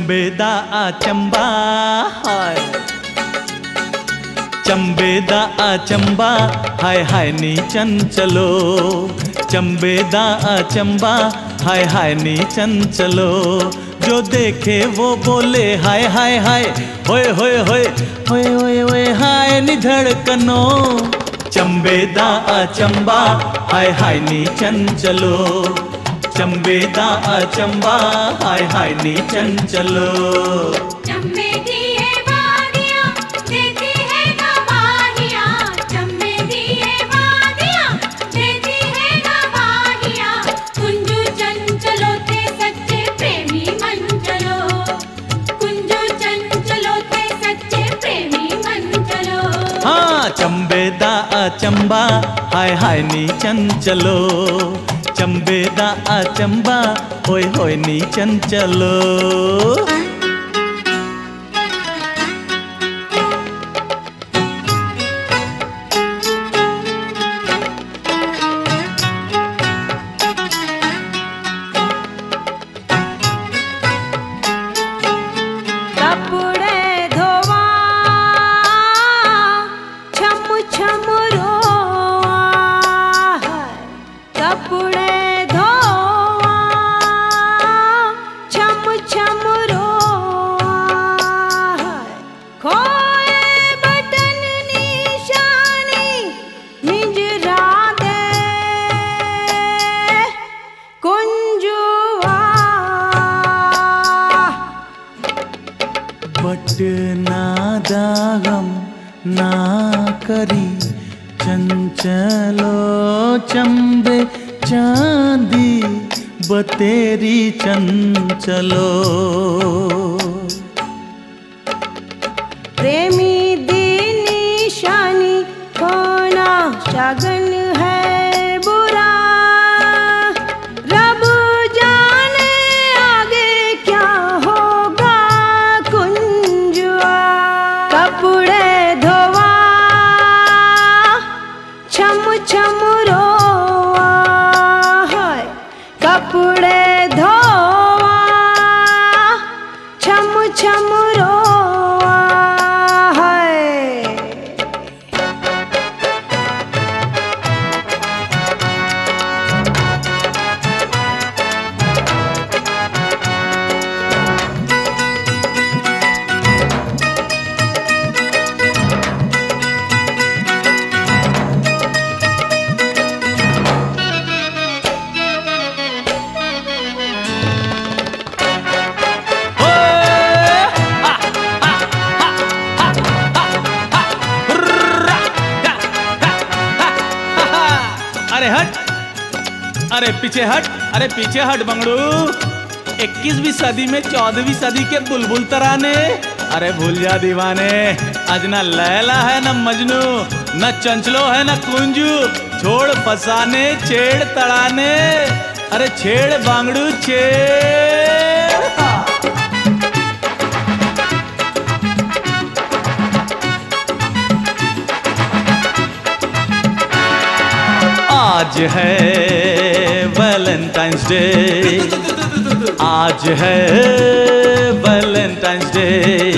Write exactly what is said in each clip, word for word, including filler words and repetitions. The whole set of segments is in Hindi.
चंबे दा आ चंबा हाय, चंबे दा आ चंबा हाय हाय नी चंचलो, चंबे दा आ चंबा हाय हाय नी चंचलो। जो देखे वो बोले हाय हाय हाय, होए होए होए होए होए होए हाय नी धड़कनो। चंबे दा आ चंबा हाय हाय नी चंचलो, चंबे दा आ चंबा हाय हाय नी चंचलो। चंबे दी है वादियाँ देती है गवाहियाँ, चंबे दी है वादियाँ देती है गवाहियाँ। कुंजू चंचलो थे सच्चे प्रेमी मन चलो, कुंजू चंचलो थे सच्चे प्रेमी मन चलो। हाँ चंबे दा आ चंबा हाय हाय नी चंचलो, चंबे दा आ चंबा होय होय नी चंचलो। कपड़े धोवा छम छम रोआ है, कपड़े धोवा छम छम रोआ है। खोए बटन निशानी मिजरा दे कुंजुआ, बट ना दागम ना करी चंचलो, चंबे चांदी बतेरी चंचलो। प्रेमी दी निशानी खोना शगन है बुरा, रब जाने आगे क्या होगा कुंजुआ। कपड़े धोवा छम छम रोआ है, कपड़े धोवा छम छम रोआ है। अरे हट, अरे पीछे हट, अरे पीछे हट बंगड़ू। इक्कीसवीं सदी में चौदहवीं सदी के बुलबुल तराने, अरे भूल जा दीवाने। आज न लैला है न मजनू, न चंचलो है न कुंजू। छोड़ फसाने छेड़ तड़ाने, अरे छेड़ बांगड़ू छेड़। आज है वैलेंटाइंस डे, आज है वैलेंटाइंस डे,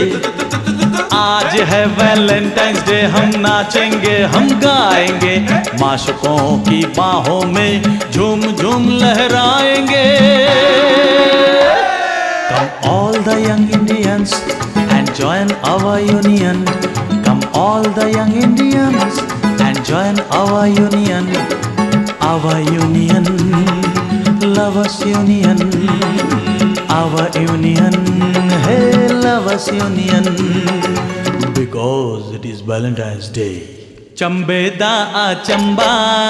आज है वैलेंटाइंस डे। हम नाचेंगे हम गाएंगे, माशुकों की बाहों में झूम झूम लहराएंगे। Come all the young Indians and join our union, come all the young Indians and join our union, our union, lovers union, our union, hey lovers union, because it is Valentine's Day. चंबे दा आ चंबा,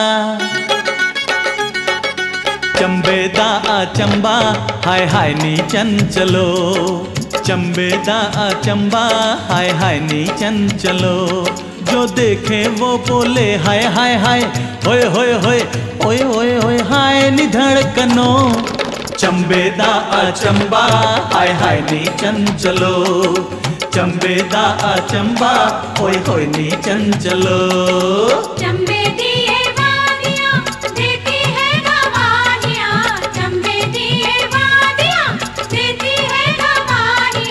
चंबे दा आ चंबा हाय हाय नी चंचलो, चंबे दा आ चंबा हाय हाय नी चंचलो। जो देखे वो बोले हाय हाय हाय, होए होए होए होए होए होए हाय नी धड़कनो। चंबे दा आ चंबा हाय हाय नी चंचलो, चंबे दा आ चंबा होए होए नी चंचलो। चंबे दी है वादियाँ देती है गवाहियाँ, चंबे दी है वादियाँ देती है गवाहियाँ।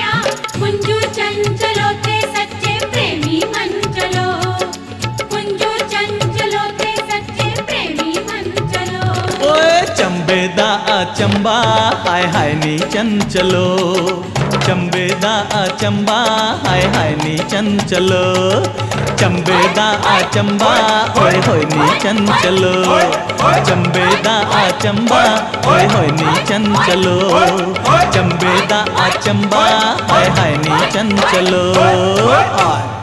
चंबा हाय हाय नी चंचलो चंबेदा आ चंबा हाय हाय नी चंचलो चंबेदा आ चंबा होय होय नी चंचलो चंबेदा आ चंबा होय होय नी चंचलो चंबेदा आ चंबा हाय हाय नी चंचलो।